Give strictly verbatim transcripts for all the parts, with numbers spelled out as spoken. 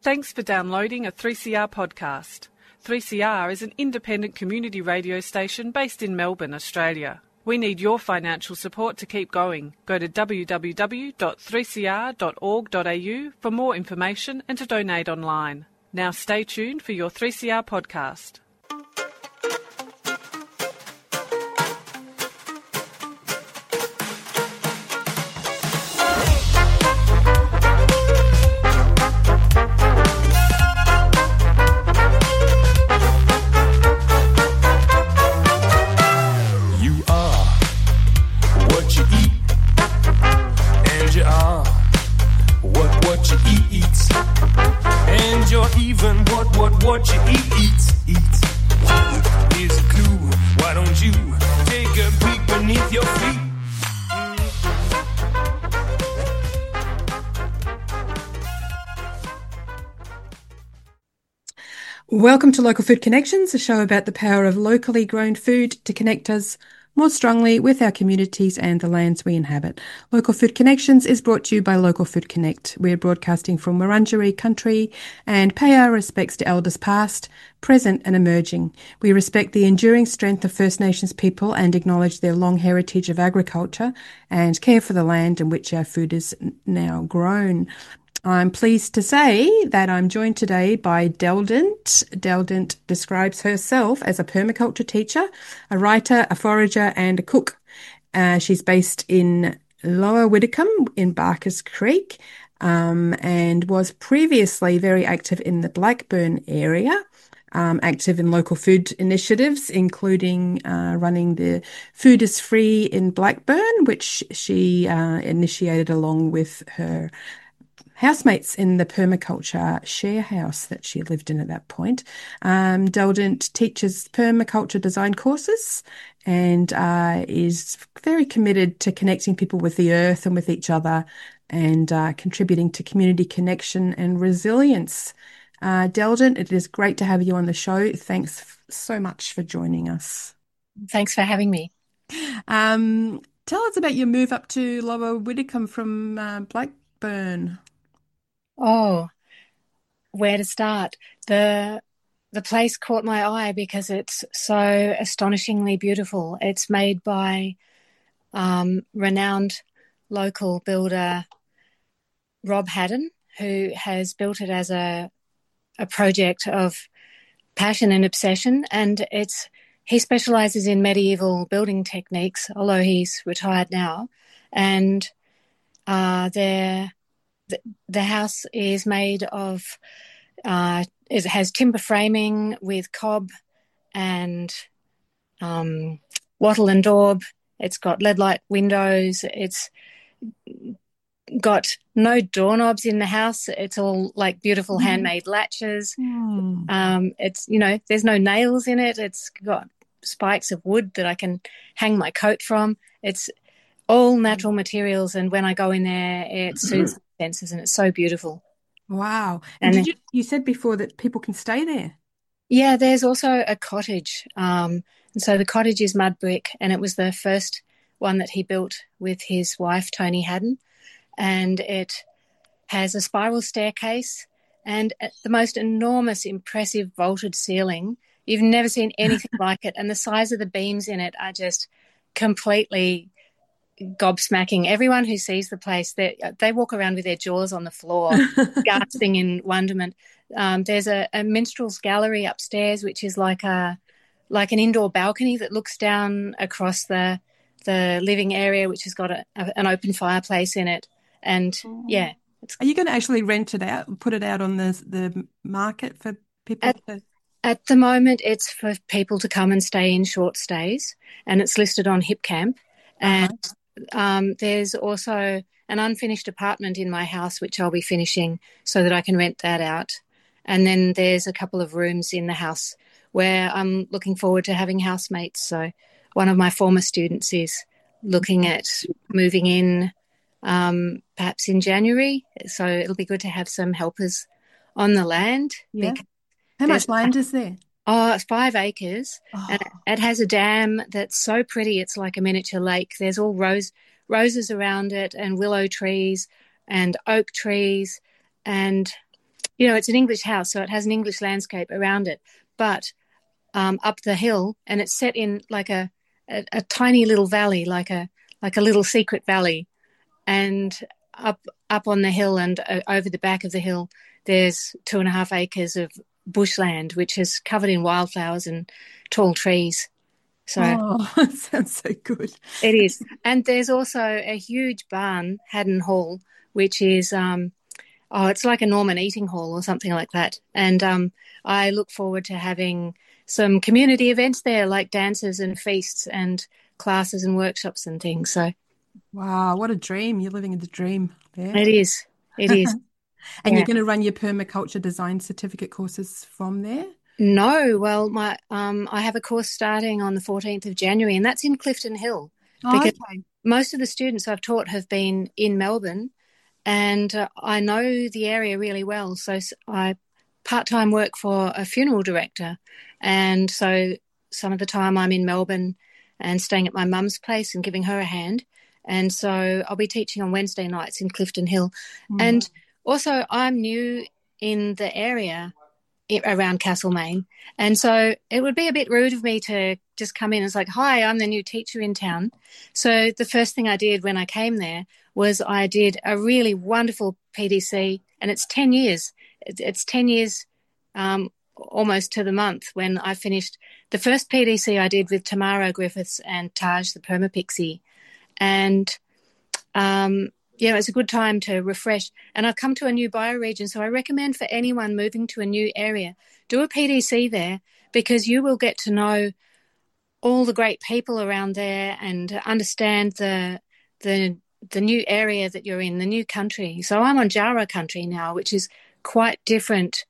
Thanks for downloading a three C R podcast. three C R is an independent community radio station based in Melbourne, Australia. We need your financial support to keep going. Go to w w w dot three c r dot org dot a u for more information and to donate online. Now stay tuned for your three C R podcast. What you eat, eats, eats. Here's a clue. Why don't you take a peek beneath your feet? Welcome to Local Food Connections, a show about the power of locally grown food to connect us more strongly with our communities and the lands we inhabit. Local Food Connections is brought to you by Local Food Connect. We're broadcasting from Wurundjeri country and pay our respects to elders past, present and emerging. We respect the enduring strength of First Nations people and acknowledge their long heritage of agriculture and care for the land in which our food is now grown. I'm pleased to say that I'm joined today by Deldent. Deldent describes herself as a permaculture teacher, a writer, a forager and a cook. Uh, she's based in Lower Widdicombe in Barkers Creek um, and was previously very active in the Blackburn area, um, active in local food initiatives, including uh, running the Food is Free in Blackburn, which she uh, initiated along with her housemates in the permaculture share house that she lived in at that point. Um, Deldent teaches permaculture design courses and uh, is very committed to connecting people with the earth and with each other and uh, contributing to community connection and resilience. Uh, Deldent, it is great to have you on the show. Thanks f- so much for joining us. Thanks for having me. Um, tell us about your move up to Lower Widdicombe from uh, Blackburn. Oh, where to start? The the place caught my eye because it's so astonishingly beautiful. It's made by um, renowned local builder Rob Haddon, who has built it as a a project of passion and obsession. And it's he specialises in medieval building techniques, although he's retired now. And uh, they're The house is made of, uh, it has timber framing with cob and um, wattle and daub. It's got lead light windows. It's got no doorknobs in the house. It's all like beautiful mm. handmade latches. Mm. Um, it's, you know, there's no nails in it. It's got spikes of wood that I can hang my coat from. It's all natural materials. And when I go in there, it suits senses and it's so beautiful. Wow. And, and did you, you said before that people can stay there? Yeah, there's also a cottage. Um, and so the cottage is mud brick and it was the first one that he built with his wife, Tony Haddon. And it has a spiral staircase and the most enormous, impressive vaulted ceiling. You've never seen anything like it. And the size of the beams in it are just completely gobsmacking. Everyone who sees the place, they they walk around with their jaws on the floor, gasping in wonderment. Um, there's a, a minstrel's gallery upstairs, which is like a like an indoor balcony that looks down across the the living area, which has got a, a, an open fireplace in it. And yeah, it's, are you going to actually rent it out, put it out on the the market for people? At, to... at the moment, it's for people to come and stay in short stays, and it's listed on HipCamp. And uh-huh. Um, there's also an unfinished apartment in my house, which I'll be finishing so that I can rent that out. And then there's a couple of rooms in the house where I'm looking forward to having housemates. So one of my former students is looking at moving in um, perhaps in January. So it'll be good to have some helpers on the land. Yeah. How much land is there? Oh, it's five acres. Oh. And it has a dam that's so pretty. It's like a miniature lake. There's all rose roses around it and willow trees and oak trees. And, you know, it's an English house, so it has an English landscape around it, but um, up the hill, and it's set in like a, a, a tiny little valley, like a like a little secret valley, and up up on the hill and uh, over the back of the hill, there's two and a half acres of bushland, which is covered in wildflowers and tall trees. So oh, that sounds so good. It is. And there's also a huge barn, Haddon Hall, which is, um, oh, it's like a Norman eating hall or something like that. And um, I look forward to having some community events there, like dances and feasts and classes and workshops and things. So, wow, what a dream. You're living in the dream there. It is. It is. And yeah. You're going to run your permaculture design certificate courses from there? No, well, my um, I have a course starting on the fourteenth of January, and that's in Clifton Hill. Oh, because okay. most of the students I've taught have been in Melbourne, and uh, I know the area really well. So I part-time work for a funeral director, and so some of the time I'm in Melbourne and staying at my mum's place and giving her a hand. And so I'll be teaching on Wednesday nights in Clifton Hill. Mm. And also I'm new in the area around Castlemaine, and so it would be a bit rude of me to just come in and it's like, hi, I'm the new teacher in town. So the first thing I did when I came there was I did a really wonderful P D C, and it's ten years. It's ten years um, almost to the month when I finished the first P D C I did with Tamara Griffiths and Taj the Permapixie. And um yeah, it's a good time to refresh. And I've come to a new bioregion, so I recommend for anyone moving to a new area, do a P D C there, because you will get to know all the great people around there and understand the the the new area that you're in, the new country. So I'm on Jara country now, which is quite different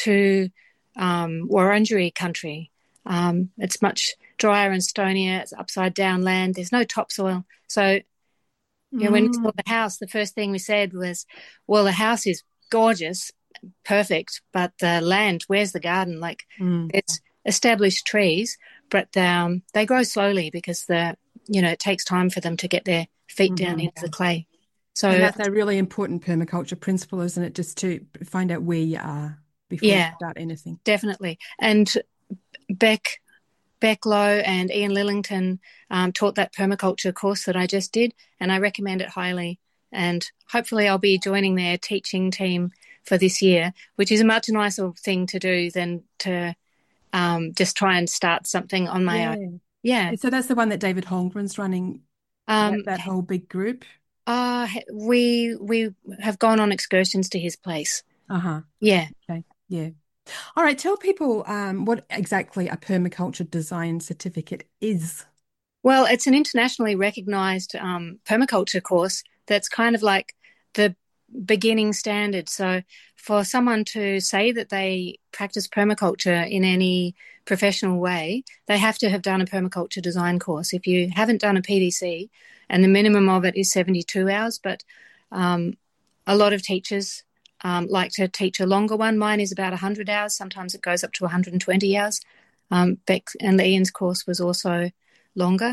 to um, Wurundjeri country. Um, it's much drier and stonier. It's upside down land. There's no topsoil. So You know, when we saw the house, the first thing we said was, well, the house is gorgeous, perfect, but the land, where's the garden? Like, mm. it's established trees, but um, they grow slowly because, the you know, it takes time for them to get their feet mm-hmm. down into the clay. So and that's a really important permaculture principle, isn't it, just to find out where you are before yeah, you start anything. Definitely. And Beck... Beck Lowe and Ian Lillington um, taught that permaculture course that I just did, and I recommend it highly. And hopefully I'll be joining their teaching team for this year, which is a much nicer thing to do than to um, just try and start something on my yeah. own. Yeah. So that's the one that David Holmgren's running, um, that, that whole big group? Uh, we we have gone on excursions to his place. Uh-huh. Yeah. Okay. Yeah. All right, tell people um, what exactly a permaculture design certificate is. Well, it's an internationally recognised um, permaculture course that's kind of like the beginning standard. So for someone to say that they practice permaculture in any professional way, they have to have done a permaculture design course. If you haven't done a P D C, and the minimum of it is seventy-two hours, but um, a lot of teachers Um, like to teach a longer one. Mine is about one hundred hours. Sometimes it goes up to one hundred twenty hours. Um, Beck and Ian's course was also longer.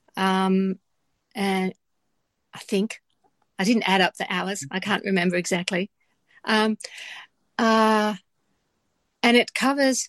Um, and I think, I didn't add up the hours. I can't remember exactly. Um, uh, and it covers,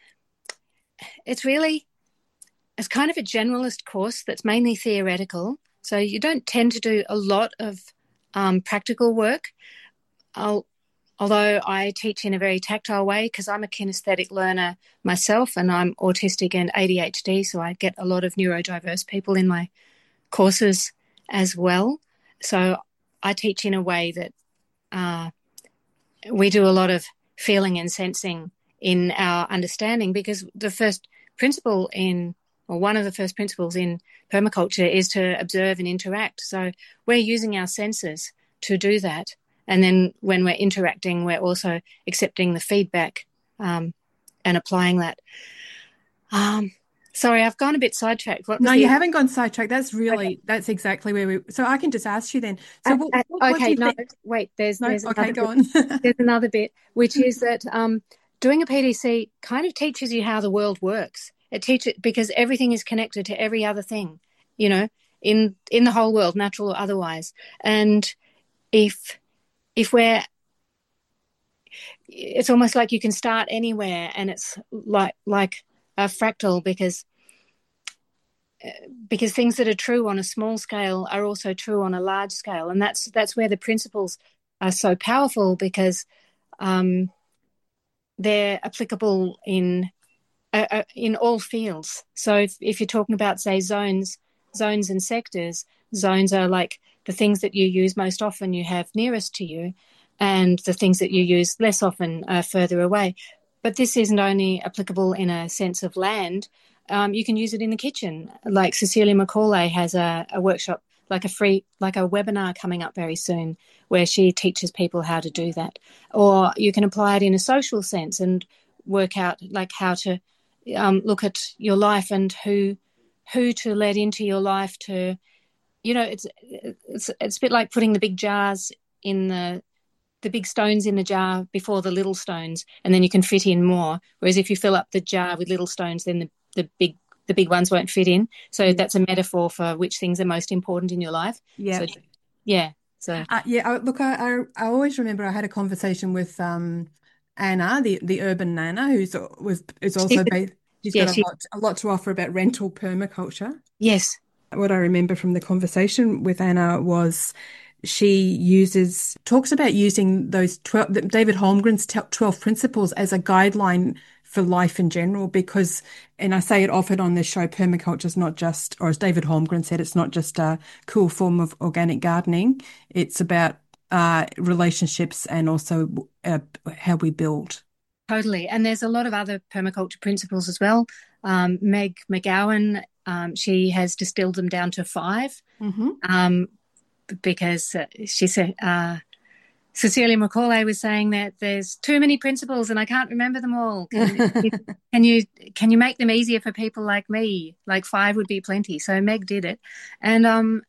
it's really, it's kind of a generalist course that's mainly theoretical. So you don't tend to do a lot of um, practical work. I'll Although I teach in a very tactile way because I'm a kinesthetic learner myself and I'm autistic and A D H D, so I get a lot of neurodiverse people in my courses as well. So I teach in a way that uh, we do a lot of feeling and sensing in our understanding, because the first principle in, or one of the first principles in permaculture is to observe and interact. So we're using our senses to do that. And then when we're interacting, we're also accepting the feedback um, and applying that. Um, sorry, I've gone a bit sidetracked. What no, the... you haven't gone sidetracked. That's really, okay. that's exactly where we, so I can just ask you then. So uh, what, uh, what, okay, what no, think? wait, there's, no? there's, okay, another go bit. on. There's another bit, which is that um, doing a P D C kind of teaches you how the world works. It teaches, because everything is connected to every other thing, you know, in, in the whole world, natural or otherwise. And if, if we're, it's almost like you can start anywhere, and it's like like a fractal, because because things that are true on a small scale are also true on a large scale, and that's that's where the principles are so powerful, because um, they're applicable in uh, uh, in all fields. So if, if you're talking about, say, zones, zones and sectors, zones are like the things that you use most often you have nearest to you, and the things that you use less often are further away. But this isn't only applicable in a sense of land. Um, you can use it in the kitchen. Like Cecilia Macaulay has a, a workshop, like a free, like a webinar coming up very soon, where she teaches people how to do that. Or you can apply it in a social sense and work out like how to um, look at your life and who who to let into your life to, you know, it's it's it's a bit like putting the big jars in the the big stones in the jar before the little stones, and then you can fit in more. Whereas if you fill up the jar with little stones, then the, the big the big ones won't fit in. So yeah. That's a metaphor for which things are most important in your life. Yeah. So, yeah. So uh, yeah. Look, I, I I always remember I had a conversation with um Anna, the the urban Nana, who's was is also based. She's yeah, got a she, lot a lot to offer about rental permaculture. Yes. What I remember from the conversation with Anna was she uses talks about using those twelve David Holmgren's twelve principles as a guideline for life in general, because, and I say it often on this show, permaculture is not just, or as David Holmgren said, it's not just a cool form of organic gardening. It's about uh, relationships and also uh, how we build. Totally. And there's a lot of other permaculture principles as well. Um, Meg McGowan, um, she has distilled them down to five. Mm-hmm. Um, because uh, she said, uh, Cecilia Macaulay was saying that there's too many principles and I can't remember them all. Can, can you can you make them easier for people like me? Like five would be plenty. So Meg did it. And um,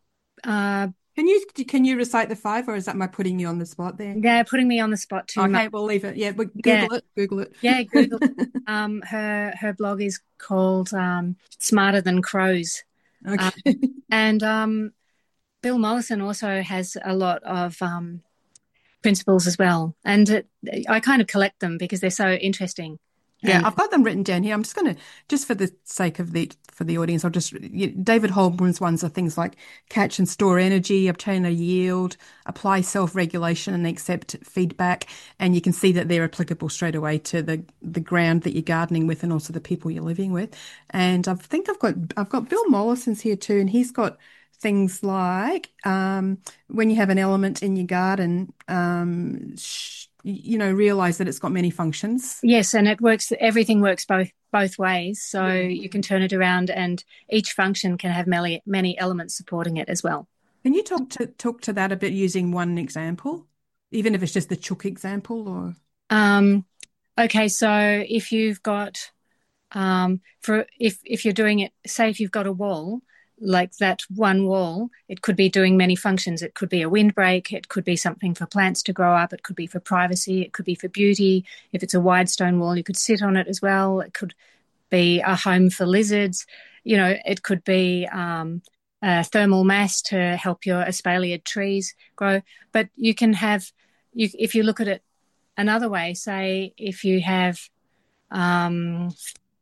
uh, can you can you recite the five, or is that my putting you on the spot there? Yeah, putting me on the spot too okay, much. We'll leave it. Yeah, but Google yeah. it. Google it. Yeah, Google it. Um, her her blog is called um, Smarter Than Crows. Okay. Um, and um, Bill Mollison also has a lot of um, principles as well, and it, I kind of collect them because they're so interesting. Yeah, and, I've got them written down here. I'm just going to, just for the sake of the for the audience, I'll just you know, David Holmgren's ones are things like catch and store energy, obtain a yield, apply self-regulation, and accept feedback. And you can see that they're applicable straight away to the the ground that you're gardening with, and also the people you're living with. And I think I've got I've got Bill Mollison's here too, and he's got things like um, when you have an element in your garden, um, sh- you know, realize that it's got many functions. Yes, and it works. Everything works both both ways, so yeah. You can turn it around, and each function can have many many elements supporting it as well. Can you talk to talk to that a bit using one example, even if it's just the chook example? Or um, okay, so if you've got um, for if if you're doing it, say if you've got a wall. Like that one wall, it could be doing many functions. It could be a windbreak. It could be something for plants to grow up. It could be for privacy. It could be for beauty. If it's a wide stone wall, you could sit on it as well. It could be a home for lizards. You know, it could be um, a thermal mass to help your espaliered trees grow. But you can have, you, if you look at it another way, say if you have, um,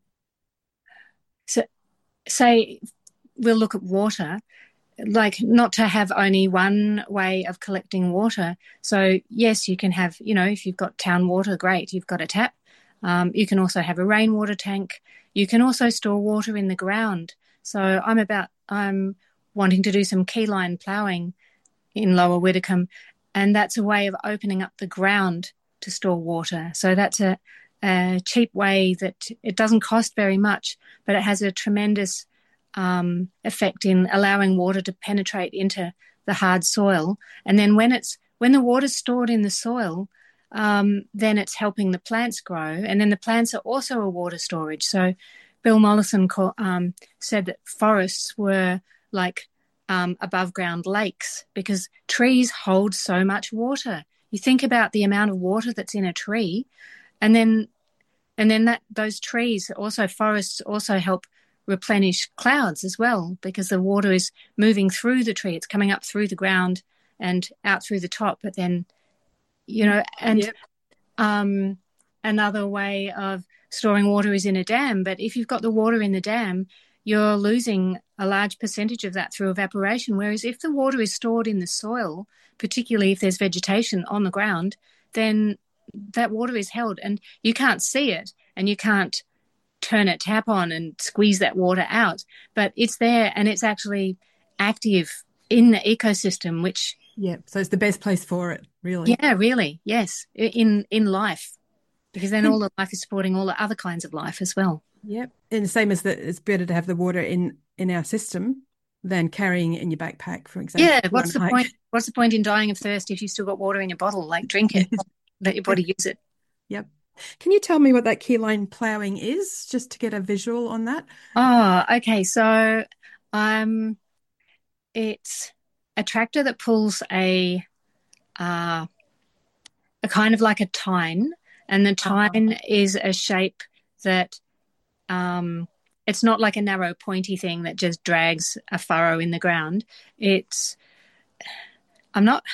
so, say, we'll look at water, like not to have only one way of collecting water. So yes, you can have, you know, if you've got town water, great, you've got a tap. Um, you can also have a rainwater tank. You can also store water in the ground. So I'm about, I'm wanting to do some keyline ploughing in Lower Widdicombe, and that's a way of opening up the ground to store water. So that's a, a cheap way that it doesn't cost very much, but it has a tremendous Um, effect in allowing water to penetrate into the hard soil. And then when it's when the water's stored in the soil, um, then it's helping the plants grow. And then the plants are also a water storage. So Bill Mollison call, um, said that forests were like um, above ground lakes because trees hold so much water. You think about the amount of water that's in a tree, and then and then that those trees also forests also help replenish clouds as well, because the water is moving through the tree. It's coming up through the ground and out through the top, but then, you know, and yep. um, another way of storing water is in a dam. But if you've got the water in the dam, you're losing a large percentage of that through evaporation. Whereas if the water is stored in the soil, particularly if there's vegetation on the ground, then that water is held and you can't see it and you can't turn a tap on and squeeze that water out. But it's there and it's actually active in the ecosystem, which... Yeah, so it's the best place for it, really. Yeah, really, yes, in in life, because then all the life is supporting all the other kinds of life as well. Yep, and the same as that, it's better to have the water in, in our system than carrying it in your backpack, for example. Yeah, what's the hike. point? What's the point in dying of thirst if you've still got water in your bottle? Like, drink it, let your body use it. Yep. Can you tell me what that keyline ploughing is, just to get a visual on that? Oh, okay. So, um, it's a tractor that pulls a uh, a kind of like a tine, and the tine uh-huh. is a shape that um, it's not like a narrow pointy thing that just drags a furrow in the ground. It's I'm not.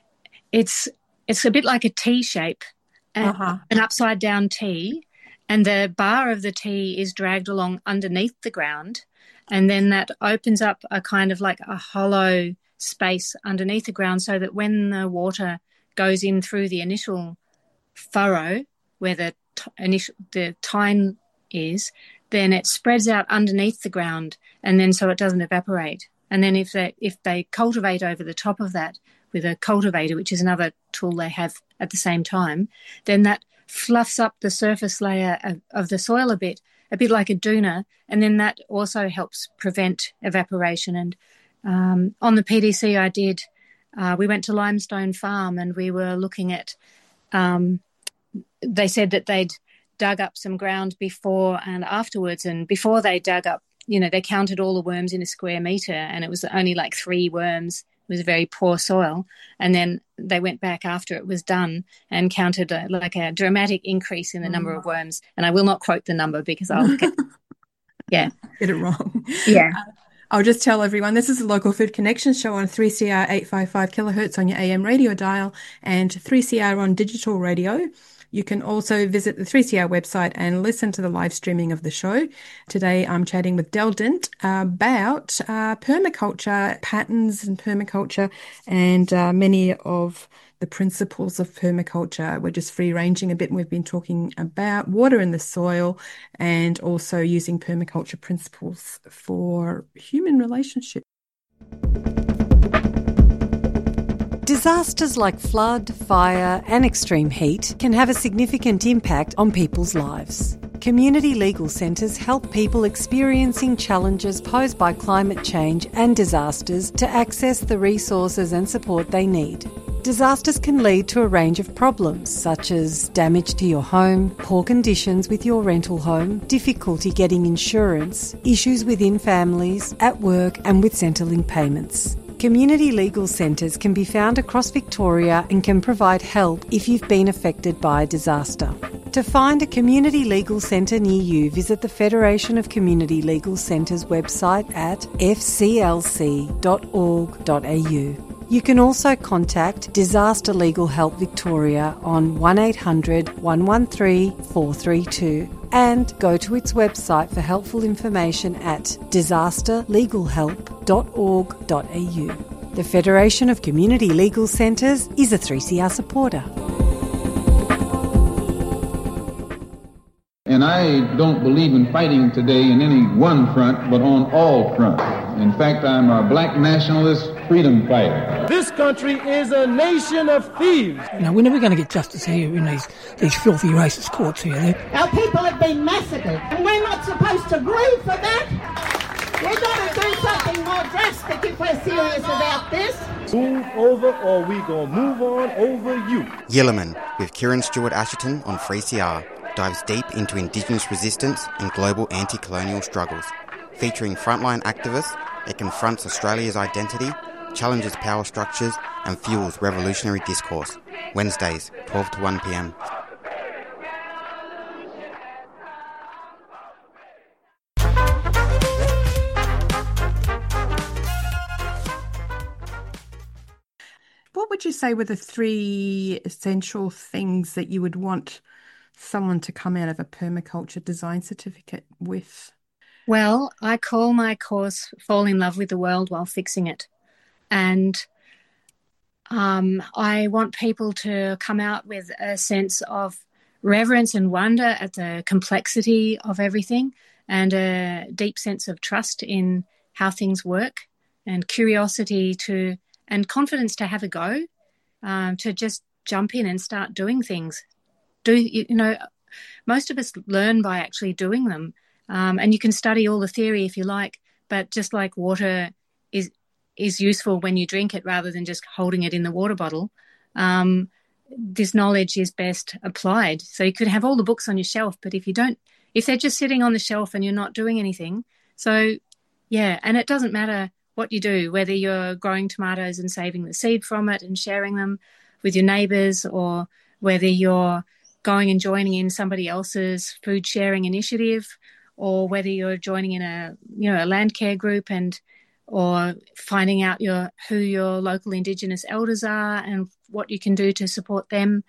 It's it's a bit like a T shape, an, uh-huh. an upside down T, and the bar of the T is dragged along underneath the ground, and then that opens up a kind of like a hollow space underneath the ground, so that when the water goes in through the initial furrow where the t- initial the tine is, then it spreads out underneath the ground, and then so it doesn't evaporate. And then if they if they cultivate over the top of that with a cultivator, which is another tool they have at the same time, then that fluffs up the surface layer of, of the soil a bit, a bit like a doona, and then that also helps prevent evaporation. And um, on the P D C I did, uh, we went to Limestone Farm and we were looking at, um, they said that they'd dug up some ground before and afterwards, and before they dug up, you know, they counted all the worms in a square metre and it was only like three worms. It was very poor soil. And then they went back after it was done and counted a, like a dramatic increase in the mm. number of worms. And I will not quote the number because I'll get, yeah. get it wrong. Yeah. Uh, I'll just tell everyone, this is the Local Food Connections show on three C R eight fifty-five kilohertz on your A M radio dial and three C R on digital radio. You can also visit the three C R website and listen to the live streaming of the show. Today I'm chatting with Del Dint about uh, permaculture patterns and permaculture and uh, many of the principles of permaculture. We're just free-ranging a bit, and we've been talking about water in the soil and also using permaculture principles for human relationships. Disasters like flood, fire and extreme heat can have a significant impact on people's lives. Community legal centres help people experiencing challenges posed by climate change and disasters to access the resources and support they need. Disasters can lead to a range of problems such as damage to your home, poor conditions with your rental home, difficulty getting insurance, issues within families, at work and with Centrelink payments. Community legal centres can be found across Victoria and can provide help if you've been affected by a disaster. To find a community legal centre near you, visit the Federation of Community Legal Centres website at f c l c dot org dot a u. You can also contact Disaster Legal Help Victoria on one eight hundred, one one three, four three two and go to its website for helpful information at disaster legal help dot org dot a u. The Federation of Community Legal Centres is a three C R supporter. And I don't believe in fighting today in any one front, but on all fronts. In fact, I'm a black nationalist freedom fighter. This country is a nation of thieves. Now, we're never going to get justice here in these, these filthy racist courts here. They're... Our people have been massacred, and we're not supposed to grieve for that. We've got to do something more drastic if we're serious about this. Move over or we gonna move on over you. Yilliman with Kieran Stewart Asherton on three C R dives deep into Indigenous resistance and global anti-colonial struggles. Featuring frontline activists, it confronts Australia's identity, challenges power structures and fuels revolutionary discourse. Wednesdays, twelve to one p m. What would you say were the three essential things that you would want someone to come out of a permaculture design certificate with? Well, I call my course Fall in Love with the World While Fixing It. And um, I want people to come out with a sense of reverence and wonder at the complexity of everything, and a deep sense of trust in how things work, and curiosity to and confidence to have a go, um, to just jump in and start doing things. Do you know? Most of us learn by actually doing them, um, and you can study all the theory if you like. But just like water is is useful when you drink it rather than just holding it in the water bottle, um, this knowledge is best applied. So you could have all the books on your shelf, but if you don't, if they're just sitting on the shelf and you're not doing anything, so yeah, and it doesn't matter what you do, whether you're growing tomatoes and saving the seed from it and sharing them with your neighbours, or whether you're going and joining in somebody else's food sharing initiative, or whether you're joining in a, you know, a land care group, and or finding out your who your local Indigenous elders are and what you can do to support them.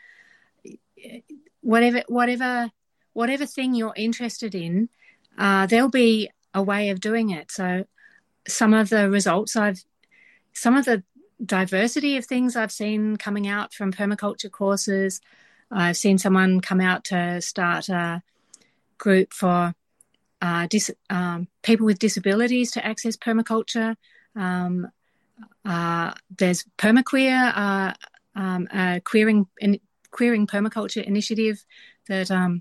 Whatever, whatever, whatever thing you're interested in, uh, there'll be a way of doing it. So some of the results I've, some of the diversity of things I've seen coming out from permaculture courses, I've seen someone come out to start a group for uh, dis, um, people with disabilities to access permaculture. Um, uh, there's Permaqueer, uh, um, a queering, in, queering permaculture initiative that um,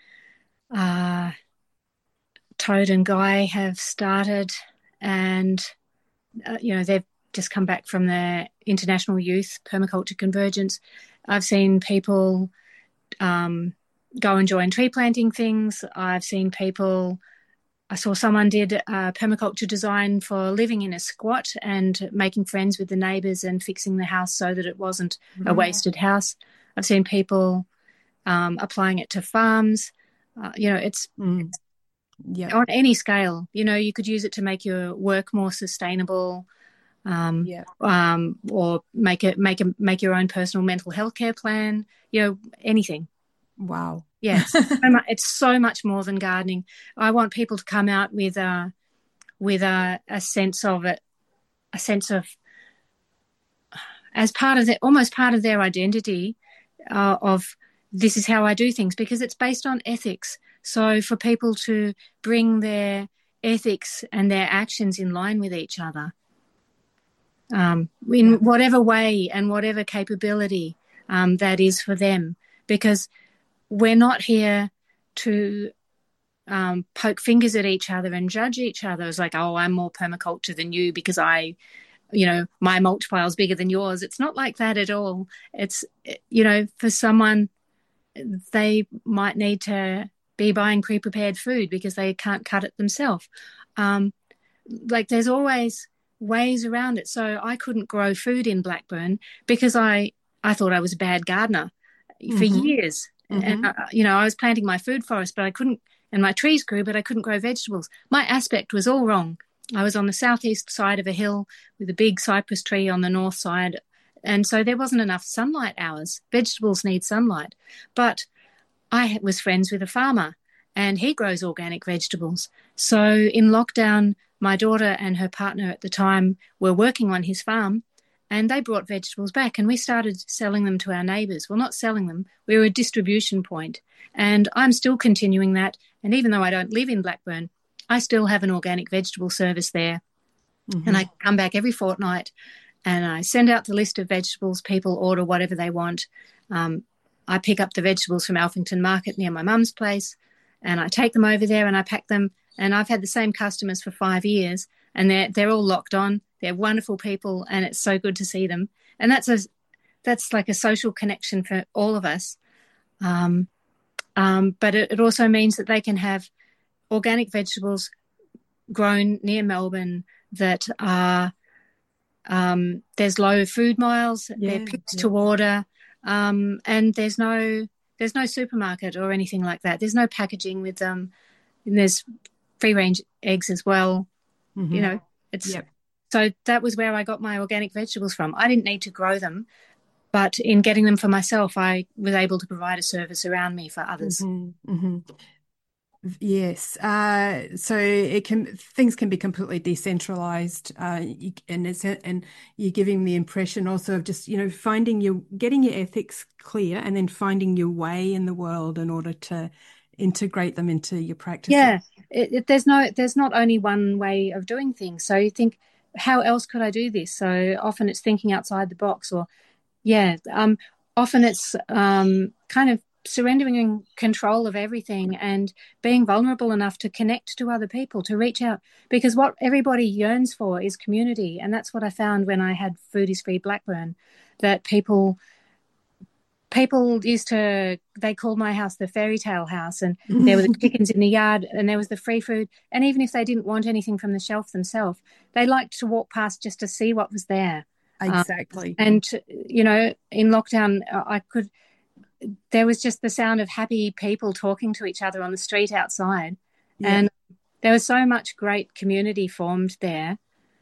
uh, Toad and Guy have started, and uh, you know, they've just come back from their International Youth Permaculture Convergence. I've seen people um, go and join tree planting things. I've seen people, I saw someone did uh, permaculture design for living in a squat and making friends with the neighbours and fixing the house so that it wasn't mm-hmm. a wasted house. I've seen people um, applying it to farms. Uh, you know, it's, mm. it's yeah. on any scale. You know, you could use it to make your work more sustainable. Um, yeah. um, or make it, make a, make your own personal mental health care plan, you know, anything. Wow. Yes. so much, it's so much more than gardening. I want people to come out with a, with a, a sense of it, a sense of, as part of their, almost part of their identity uh, of this is how I do things, because it's based on ethics. So for people to bring their ethics and their actions in line with each other, Um, in whatever way and whatever capability um, that is for them, because we're not here to um, poke fingers at each other and judge each other. It's like, oh, I'm more permaculture than you because I, you know, my mulch pile is bigger than yours. It's not like that at all. It's, you know, for someone, they might need to be buying pre-prepared food because they can't cut it themselves. Um, like there's always ways around it. So I couldn't grow food in Blackburn because I, I thought I was a bad gardener for mm-hmm. years. Mm-hmm. And, uh, you know, I was planting my food forest, but I couldn't, and my trees grew, but I couldn't grow vegetables. My aspect was all wrong. I was on the southeast side of a hill with a big cypress tree on the north side. And so there wasn't enough sunlight hours. Vegetables need sunlight. But I was friends with a farmer and he grows organic vegetables. So in lockdown, my daughter and her partner at the time were working on his farm and they brought vegetables back and we started selling them to our neighbours. Well, not selling them. We were a distribution point. And I'm still continuing that. And even though I don't live in Blackburn, I still have an organic vegetable service there. Mm-hmm. And I come back every fortnight and I send out the list of vegetables. People order whatever they want. Um, I pick up the vegetables from Alphington Market near my mum's place and I take them over there and I pack them. And I've had the same customers for five years and they're, they're all locked on. They're wonderful people and it's so good to see them. And that's a, that's like a social connection for all of us. Um, um, but it, it also means that they can have organic vegetables grown near Melbourne that are, um, there's low food miles, yeah, they're picked yeah. to order, um, and there's no, there's no supermarket or anything like that. There's no packaging with them. And there's free range eggs as well. Mm-hmm. You know, it's, yep. So that was where I got my organic vegetables from. I didn't need to grow them. but in getting them for myself, I was able to provide a service around me for others. Mm-hmm, mm-hmm. Yes, uh, so it can things can be completely decentralized, uh, you, and it's and you're giving the impression also of just you know finding your getting your ethics clear, and then finding your way in the world in order to integrate them into your practice. Yeah, it, it, there's no there's not only one way of doing things. So you think, how else could I do this? So often it's thinking outside the box, or yeah, um, often it's um, kind of surrendering control of everything and being vulnerable enough to connect to other people, to reach out, because what everybody yearns for is community. And that's what I found when I had Food is Free Blackburn, that people people used to, they called my house the fairy tale house, and there were the chickens in the yard and there was the free food. And even if they didn't want anything from the shelf themselves, they liked to walk past just to see what was there. Exactly. Um, and, you know, in lockdown, I could, there was just the sound of happy people talking to each other on the street outside. Yeah. And there was so much great community formed there.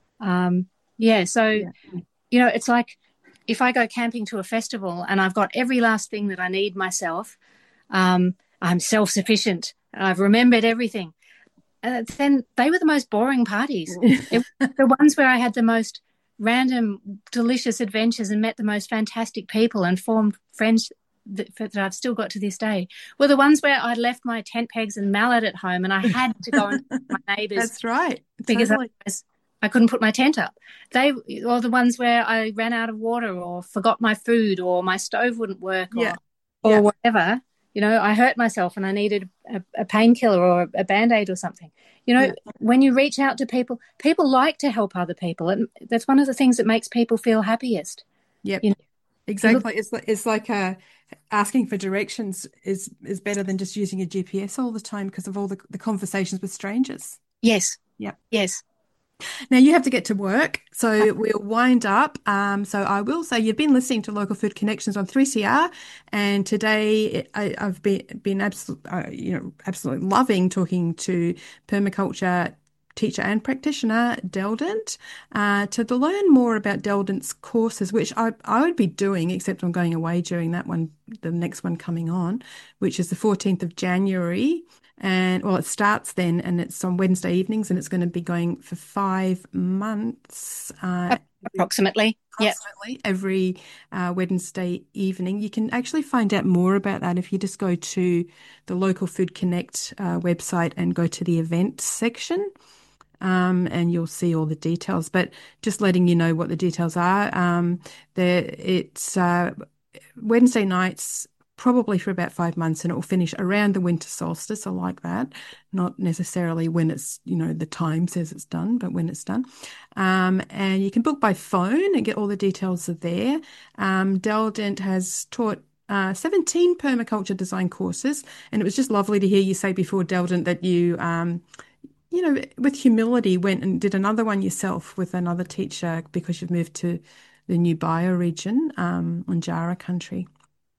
Um, yeah, so, yeah. you know, it's like if I go camping to a festival and I've got every last thing that I need myself, um, I'm self-sufficient, I've remembered everything. Uh, then they were the most boring parties. It, the ones where I had the most random, delicious adventures and met the most fantastic people and formed friends that, that I've still got to this day, were the ones where I'd left my tent pegs and mallet at home and I had to go and my neighbours. That's right. Because totally. otherwise I couldn't put my tent up. They or the ones where I ran out of water or forgot my food or my stove wouldn't work or, yeah. or yeah. whatever. You know, I hurt myself and I needed a, a painkiller or a Band-Aid or something. You know, yeah. when you reach out to people, people like to help other people. And that's one of the things that makes people feel happiest. Yep. You know, exactly. Look, it's like, it's like uh, asking for directions is, is better than just using a G P S all the time because of all the, the conversations with strangers. Yes. Yeah. Yes. Now you have to get to work, so we'll wind up. Um, so I will say you've been listening to Local Food Connections on three C R, and today I, I've been been absolutely, uh, you know, absolutely loving talking to permaculture teacher and practitioner Del Dent, uh, to learn more about Del Dent's courses, which I I would be doing, except I'm going away during that one, the next one coming on, which is the fourteenth of January. And well, it starts then, and it's on Wednesday evenings, and it's going to be going for five months, uh, approximately. Approximately yep. every uh, Wednesday evening. You can actually find out more about that if you just go to the Local Food Connect uh, website and go to the events section, um, and you'll see all the details. But just letting you know what the details are. Um, there, it's uh, Wednesday nights. Probably for about five months, and it will finish around the winter solstice. I like that. Not necessarily when it's, you know, the time says it's done, but when it's done. Um, and you can book by phone and get all the details are there. Um, Del Dent has taught uh, seventeen permaculture design courses, and it was just lovely to hear you say before, Del Dent, that you, um, you know, with humility went and did another one yourself with another teacher because you've moved to the new bioregion, um, on Jara country.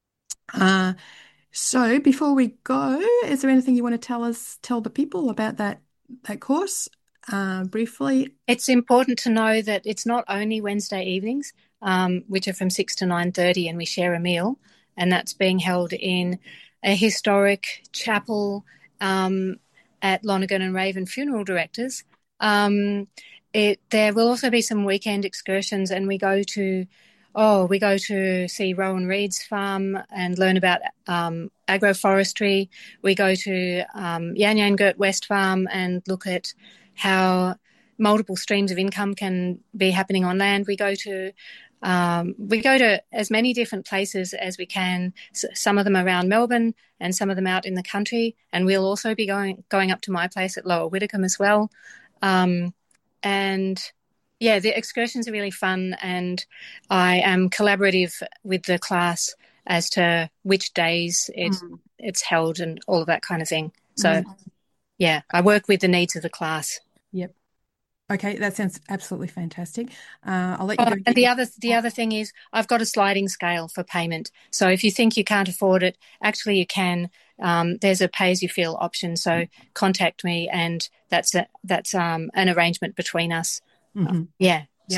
Uh, so before we go, is there anything you want to tell us, tell the people about that, that course, uh, briefly? It's important to know that it's not only Wednesday evenings, um, which are from six to nine thirty, and we share a meal, and that's being held in a historic chapel, um, at Lonergan and Raven Funeral Directors. Um, it, there will also be some weekend excursions, and we go to Oh, we go to see Rowan Reed's farm and learn about um, agroforestry. We go to um, Yan Yan Gert West Farm and look at how multiple streams of income can be happening on land. We go to um, we go to as many different places as we can. S- some of them around Melbourne and some of them out in the country. And we'll also be going going up to my place at Lower Whitcomb as well. Um, and Yeah, the excursions are really fun, and I am collaborative with the class as to which days it, mm. it's held and all of that kind of thing. So, mm. yeah, I work with the needs of the class. Yep. Okay, that sounds absolutely fantastic. Uh, I'll let you oh, go. And the other, the other thing is I've got a sliding scale for payment. So if you think you can't afford it, actually you can. Um, there's a pay-as-you-feel option. So contact me, and that's a, that's um, an arrangement between us. Mm-hmm. Yeah. Yep. So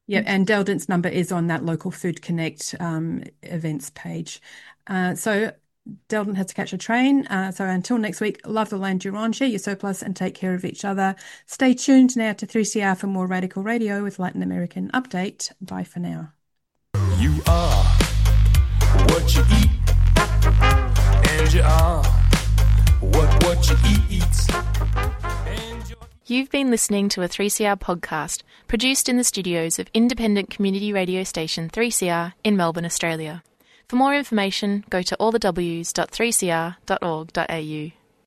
Yeah, and Deldent's number is on that Local Food Connect um, events page. Uh, so Deldent has to catch a train. Uh, so until next week, love the land you're on, share your surplus and take care of each other. Stay tuned now to three C R for more Radical Radio with Latin American Update. Bye for now. You are what you eat, and you are what, what you eat eats. You've been listening to a three C R podcast produced in the studios of independent community radio station three C R in Melbourne, Australia. For more information, go to all the w s dot three c r dot org dot a u.